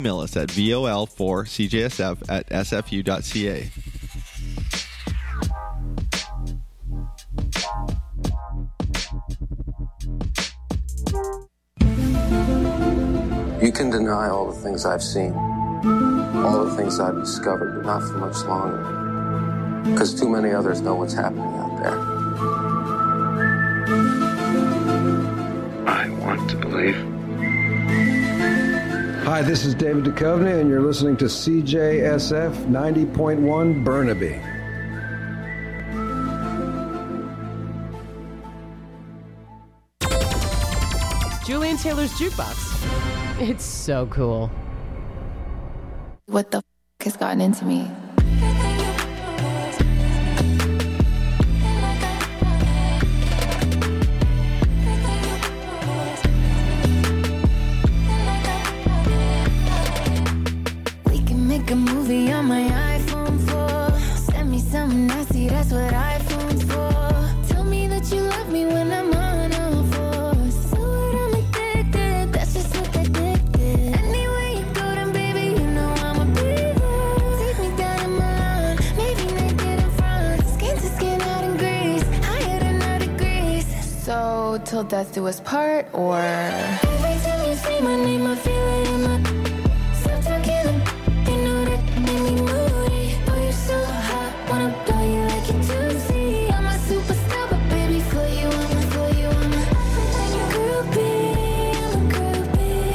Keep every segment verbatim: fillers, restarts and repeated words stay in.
Email us at V O L four C J S F at S F U dot C A. You can deny all the things I've seen, all the things I've discovered, but not for much longer, because too many others know what's happening out there. I want to believe. Hi, this is David Duchovny, and you're listening to C J S F ninety point one Burnaby. Julian Taylor's Jukebox. It's so cool. What the f*** has gotten into me? We can make a movie on my iPhone four. Send me something nasty, that's what iPhone's for. Tell me that you love me when I'm on all fours. So what, I'm addicted, that's just what they did. Anywhere you go, then baby, you know I'ma be there. Take me down in Milan, maybe naked in front. Skin to skin out in Greece, higher than ninety degrees. So, till death do us part, or every time you say my name, I feel it in my. Stop talking, you know that made me moody. Oh, you're so hot, wanna blow you like a juicy. I'm a superstar, but baby, for you, I'm a, for you, I'm a groupie, I'm a groupie,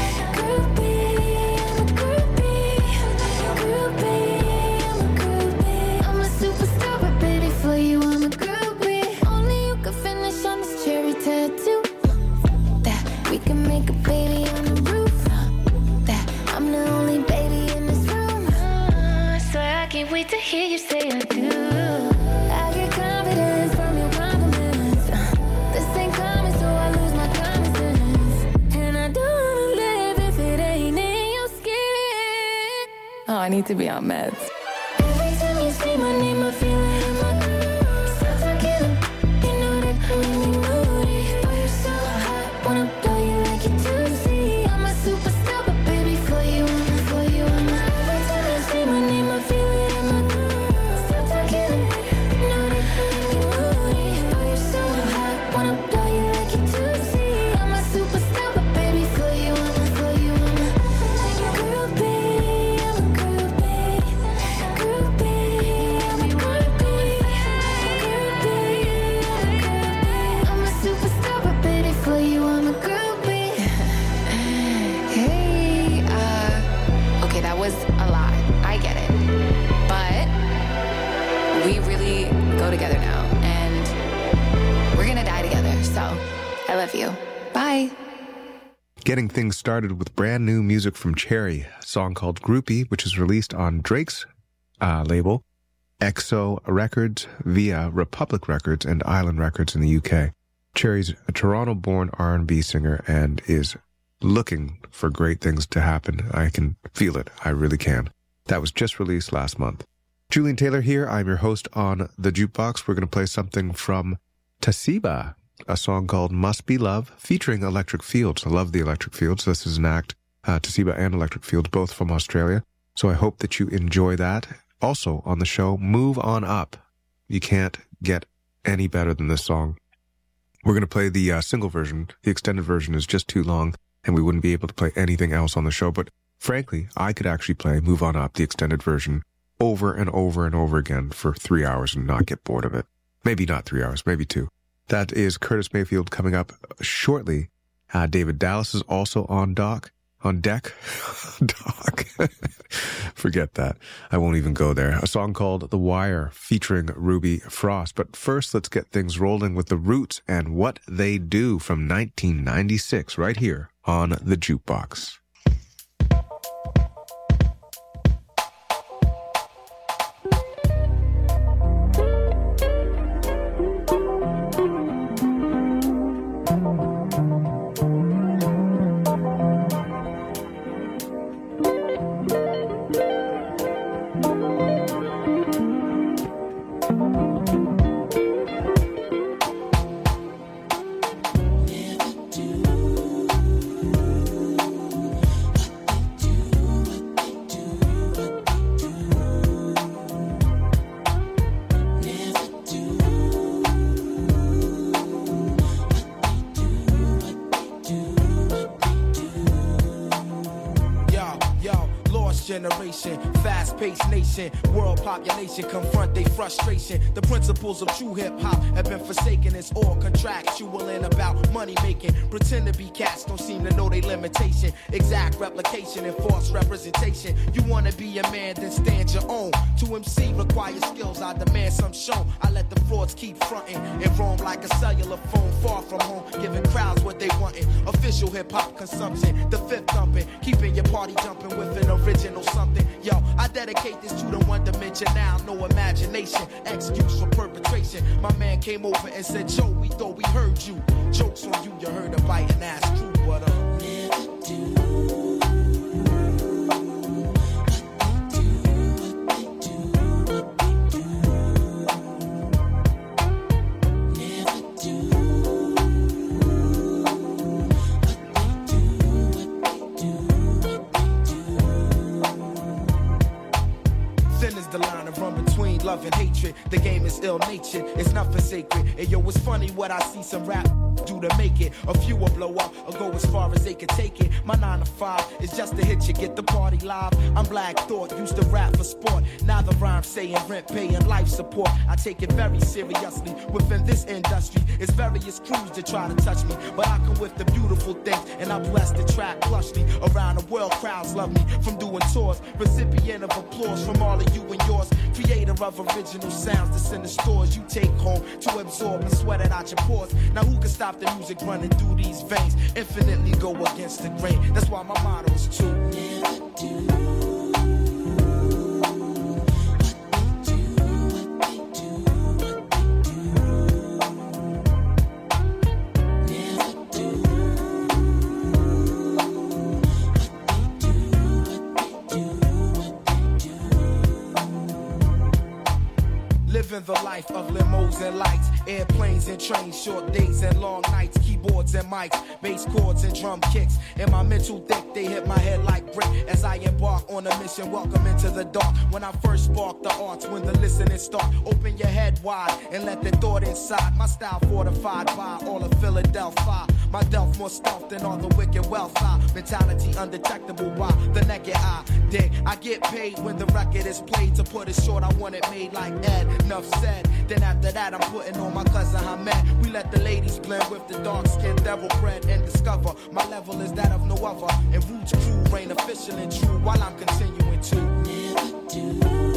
groupie, I'm a groupie, groupie, I'm a groupie. I'm a superstar, but baby, for you, I'm a groupie. Only you can finish on this cherry tattoo. That we can make a baby on the roof. That I'm the only baby in this room. Uh, so I can't wait to hear you say I do. I get confidence from your compliments. Uh, this ain't coming, so I lose my common sense. And I don't wanna live if it ain't in your skin. Oh, I need to be on meds. Every time you say my name, I feel it in my. Stop talking, you know that I make me moody. Oh, you're so hot, wanna blow you like a juicy. I'm a superstar, but baby, for you, I'm a, for you, I'm a. Every time you say my name, I feel it in my. Stop talking, you know that I make me moody. Oh, you're so hot, wanna blow you like a juicy. I'm a superstar, but baby, for you, I'm a, for you, I'm a groupie, I'm a groupie, groupie, I'm a groupie, groupie, I'm a groupie. I'm a superstar, but baby, for you, I'm a groupie. Hey, uh, okay, that was a lot. I get it. But we really go together now, and we're gonna die together, so I love you. Bye. Getting things started with brand new music from Cherry, a song called Groupie, which is released on Drake's uh, label, X O Records, via Republic Records and Island Records in the U K. Cherry's a Toronto-born R and B singer and is looking for great things to happen. I can feel it. I really can. That was just released last month. Julian Taylor here. I'm your host on The Jukebox. We're going to play something from Tasiba, a song called Must Be Love, featuring Electric Fields. I love the Electric Fields. This is an act, uh, Tasiba and Electric Fields, both from Australia. So I hope that you enjoy that. Also on the show, Move On Up. You can't get any better than this song. We're going to play the uh, single version. The extended version is just too long, and we wouldn't be able to play anything else on the show. But frankly, I could actually play Move On Up, the extended version, over and over and over again for three hours and not get bored of it. Maybe not three hours, maybe two. That is Curtis Mayfield coming up shortly. Uh, David Dallas is also on dock, on deck. Dock. Forget that. I won't even go there. A song called The Wire featuring Ruby Frost. But first, let's get things rolling with The Roots and What They Do from nineteen ninety-six right here on The Jukebox. Never do Yo, yo, lost generation, fast-paced nation, world population confront their frustration. The principles of true hip-hop have been forsaken. It's all contractual and about money-making. Pretend to be cats, don't seem to know their limitation. Exact replication and false representation. You wanna be a man, then stand your own. To M C requires skills, I demand some shown. I let the frauds keep fronting and roam like a cellular phone far from home, giving crowds what they wantin'. Official hip-hop consumption, the fifth thumping, keeping your party jumping with an original something. Yo, I dedicate this to the one dimension now, no imagination, excuse for perpetration. My man came over and said, Joe, we thought we heard you. Jokes on you, you heard a biting ass true, but uh, never do. Love and hatred, the game is ill-natured. It's nothing sacred. And yo, it's funny what I see some rap do to make it. A few will blow up or go as far as they can take it. My nine to five is just to hit you, get the party live. I'm Black Thought, used to rap for sport. Now the rhyme saying rent, paying life support. I take it very seriously. Within this industry, it's various crews that try to touch me, but I come with the beautiful things, and I bless the track plushly. Around the world, crowds love me from doing tours. Recipient of applause from all of you and yours. Creator of original sounds that's in the stores you take home to absorb and sweat it out your pores. Now who can stop the music running through these veins? Infinitely go against the grain. That's why my motto is to never do. Living the life of limos and lights, airplanes and trains, short days and long nights, keyboards and mics, bass chords and drum kicks. In my mental thick, they hit my head like brick as I embark on a mission. Welcome into the dark. When I first spark the arts, when the listening start, open your head wide and let the thought inside. My style fortified by all of Philadelphia. My delf more stealth than all the wicked wealth. I mentality undetectable by the naked eye. Dig, I get paid when the record is played. To put it short, I want it made like Ed. Enough said. Then after that, I'm putting on my cousin Hamed. We let the ladies blend with the dark skin, devil bread, and discover my level is that of no other. And Roots crew reign official and true while I'm continuing to never do.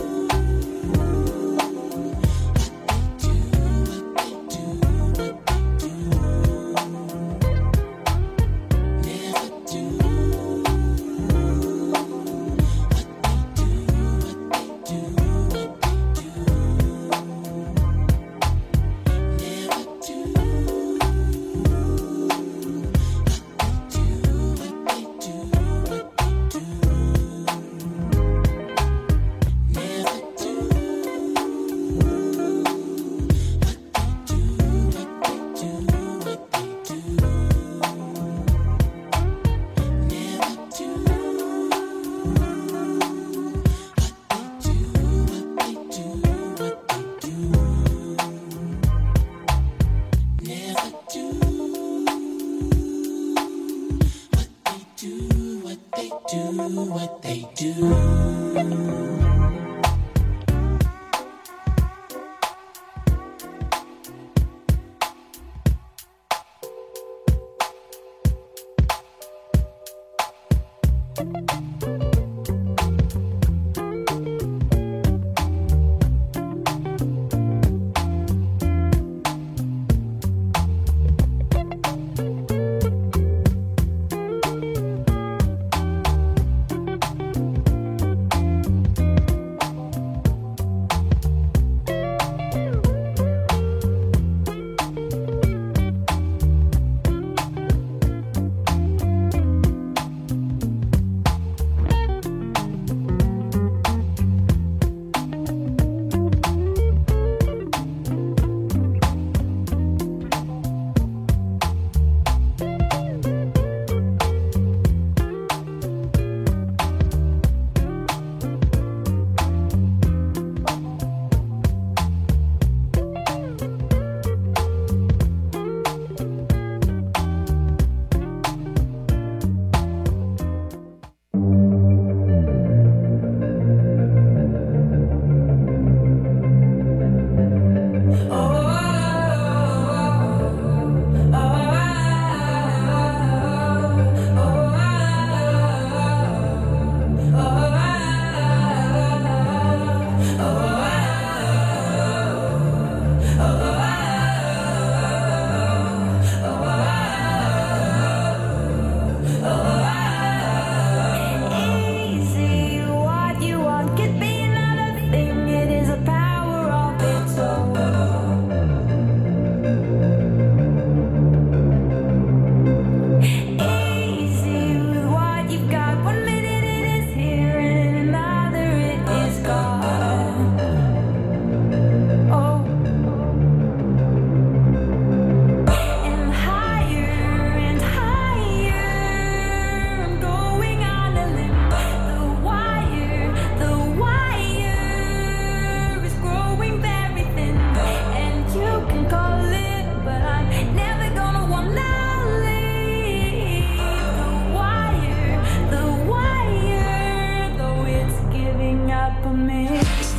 What they do.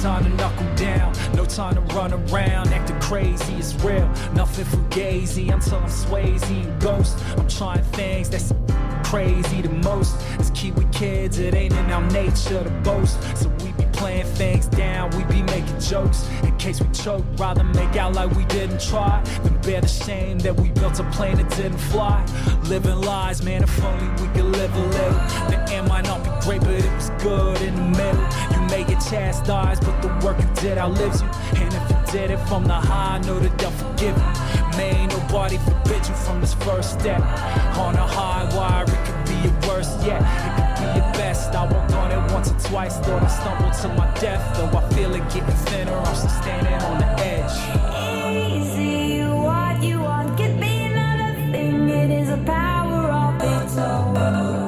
time to knuckle down, no time to run around, acting crazy is real, nothing fugazi until I'm Swayze and Ghost. I'm trying things that's crazy the most. As Kiwi kids, it ain't in our nature to boast, so we be playing things down, we be making jokes. In case we choke, rather make out like we didn't try than bear the shame that we built a plane that didn't fly. Living lies, man, if only we could live a little. The end might not be great, but it was good in the middle. You may get chastised, but the work you did outlives you. And if you did it from the high, know that they'll forgive you. May ain't nobody forbid you from this first step. On a high wire, it could be your worst yet. It could be your best. I worked on it once or twice, thought I stumbled to my death. Though I feel it getting thinner, I'm still standing on the edge. Easy, what you want could be another thing. It is a power of its own.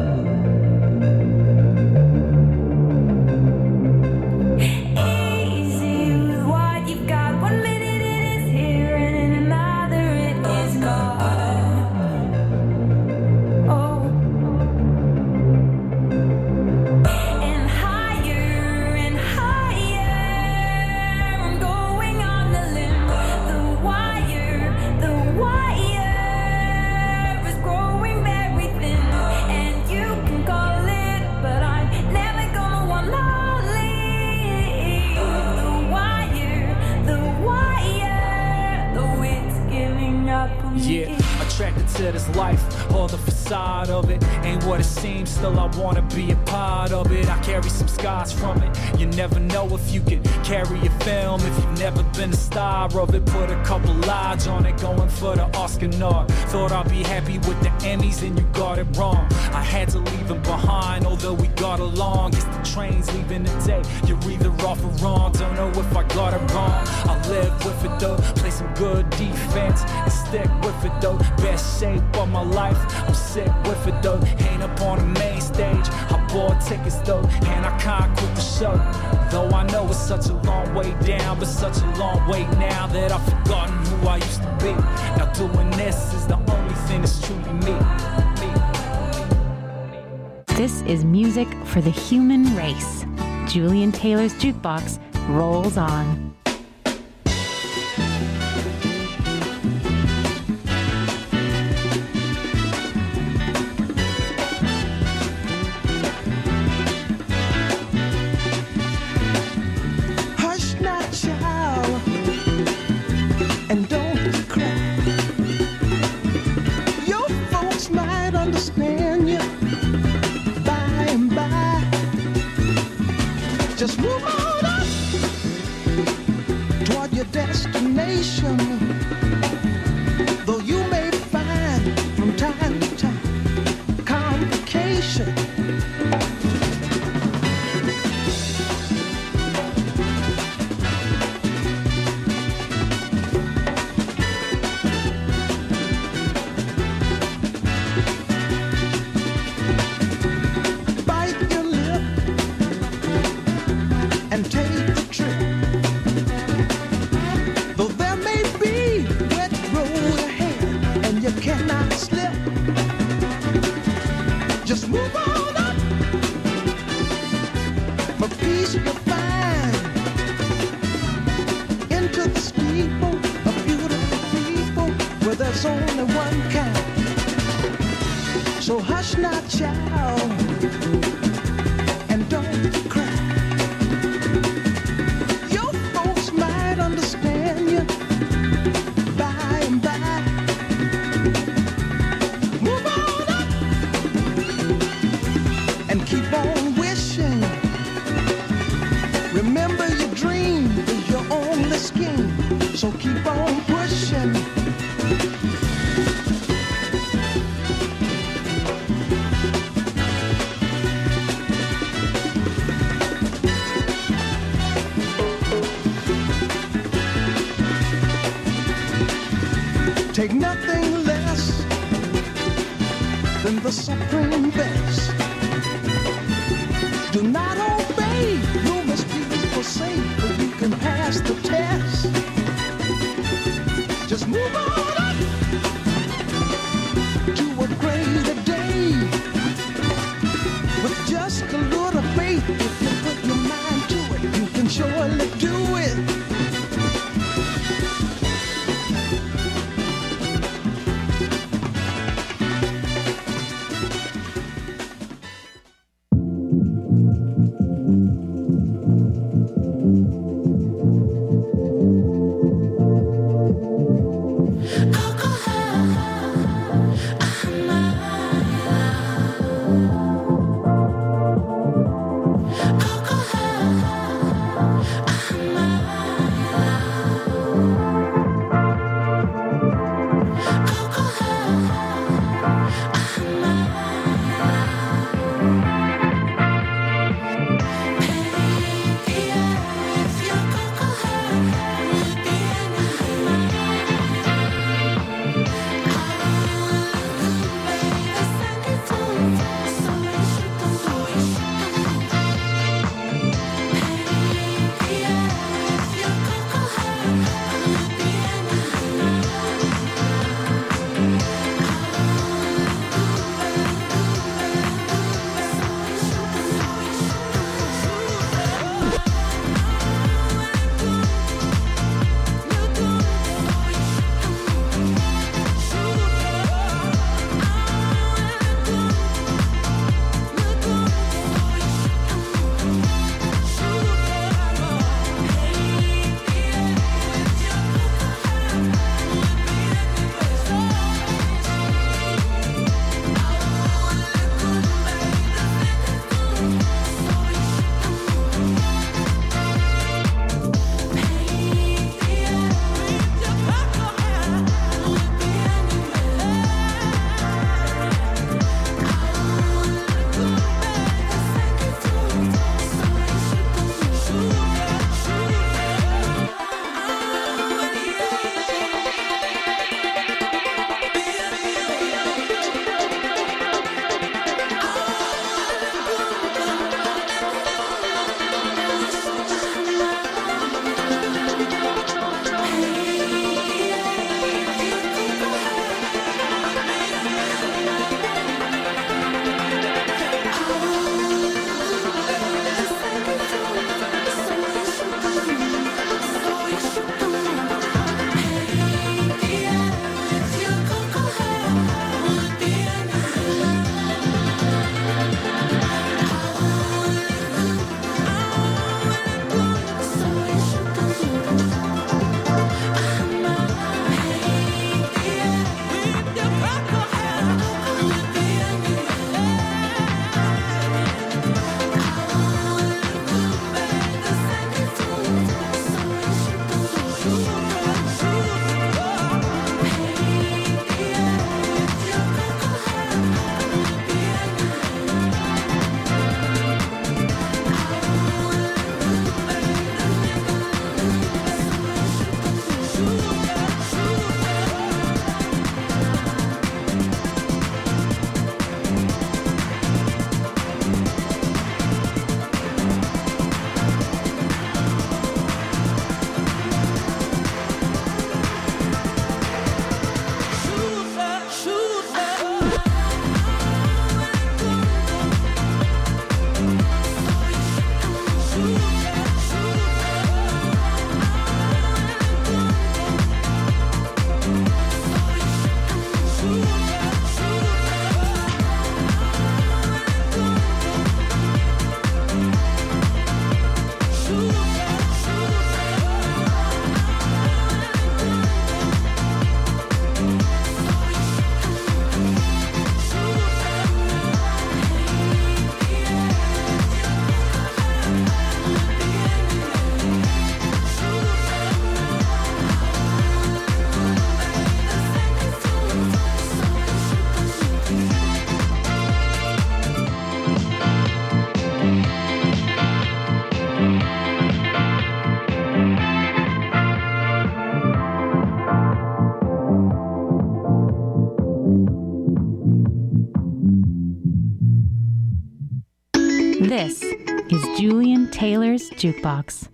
Attracted to this life, all the facade of it ain't what it seems. Still I wanna be a part of it. I carry some scars from it. You never know if you can carry a film if you've never been a star of it. Put a couple lodge on it, going for the Oscar nod. Thought I'd be happy with the Emmys and you got it wrong. I had to leave him behind, although we got along. Guess the train's leaving today, you're either off or wrong. Don't know if I got it wrong. I live with it though, play some good defense and stick with it though. Best shape of my life, I'm sick with it though. Ain't up on the main stage, I bought tickets though, and I can't quit the show. Though I know it's such a long way down, but such a long way now that I've forgotten who I used to be. Now doing this is the only thing that's truly me. me. This is music for the human race. Julian Taylor's Jukebox rolls on. Just move on up toward your destination. Though you may find from time to time complication. So hush now, child, and don't cry. Your folks might understand you by and by. Move on up and keep on wishing. Remember your dream is your only scheme, so keep on pushing. Take nothing less than the supreme best. Do not obey, you must be forsake, but you can pass the test. Just move on up to a greater day. With just a little faith, if you put your mind to it, you can show it. This is Julian Taylor's Jukebox.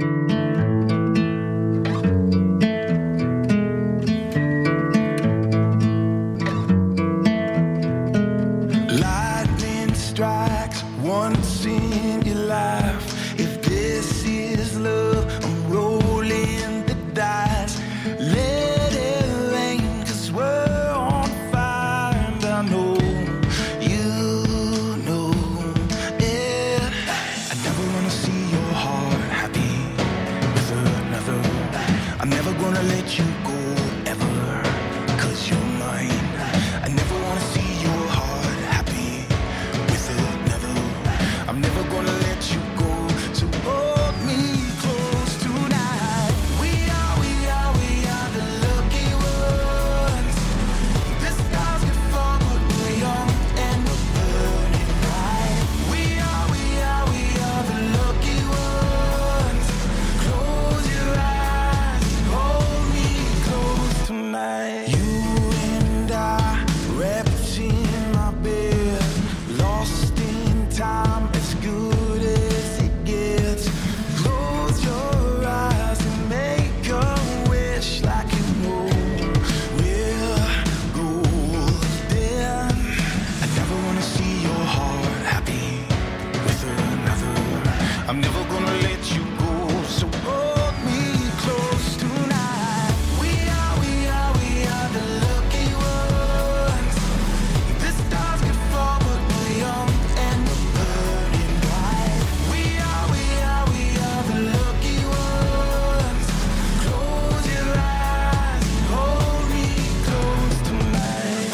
Lightning strikes once in your life. If this is love, I'm rolling the dice. Let it rain, cause we're on fire. And I know you know it. I never wanna see your heart happy with another. I'm never gonna let you go ever, cause you're mine. I never wanna see your heart happy with another. I'm never gonna let you go, so hold me close tonight. We are, we are, we are the lucky ones. The stars could fall, but we're young and we're burning bright. We are, we are, we are the lucky ones. Close your eyes, hold me close tonight. You and I, wrapped in my bed, lost in time, as good as it gets. Close your eyes and make a wish like you know we're golden. I never wanna see your heart happy with another. I'm never gonna let you go, so hold me close tonight. We are, we are, we are the lucky ones. The stars could fall, but we're young and we're burning bright. We are, we are, we are the lucky ones. Close your eyes, hold me close tonight.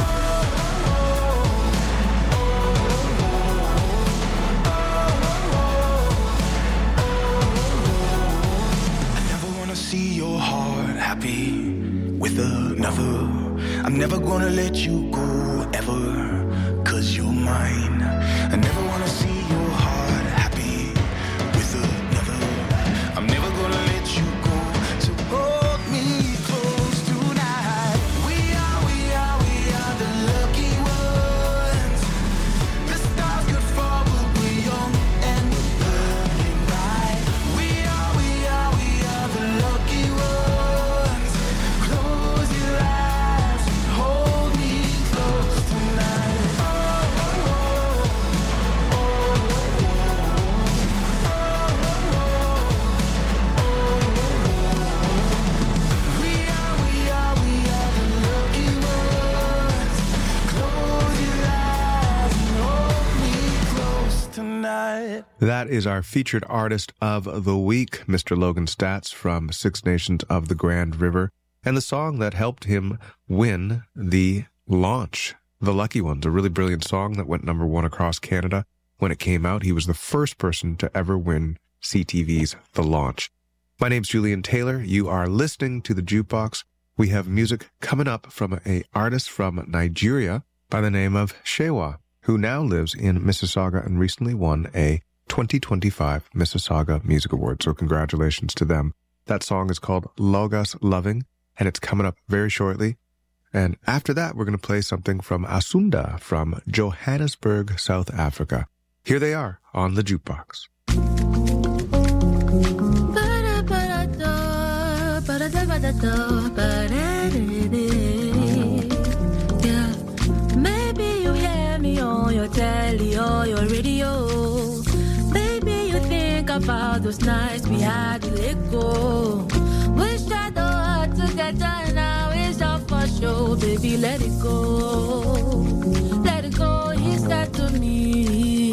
I never wanna see your heart happy with another. I'm never gonna let you go ever, cause you're mine. I never wanna see your heart happy with another. I'm never gonna let you go, so hold me close tonight. We are, we are, we are the lucky ones. The stars could fall, but we're young and we're burning bright. We are, we are, we are the lucky ones. Close your eyes, hold me close tonight. Oh, oh, oh, oh, oh. We are, we are, we are the lucky ones. Close your eyes and hold me close tonight. That is our featured artist of the week, Mister Logan Staats from Six Nations of the Grand River, and the song that helped him win the launch, The Lucky Ones, a really brilliant song that went number one across Canada. When it came out, he was the first person to ever win C T V's The Launch. My name's Julian Taylor. You are listening to The Jukebox. We have music coming up from an artist from Nigeria by the name of Shewa, who now lives in Mississauga and recently won a twenty twenty-five Mississauga Music Award. So congratulations to them. That song is called Logos Loving, and it's coming up very shortly. And after that, we're going to play something from Asunda from Johannesburg, South Africa. Here they are on The Jukebox. Yeah. Maybe you hear me on your telly or your radio. Maybe you think about those nights we had to let go. Wish I thought together now it's all for show. Baby, let it go. Let it go, he said to me.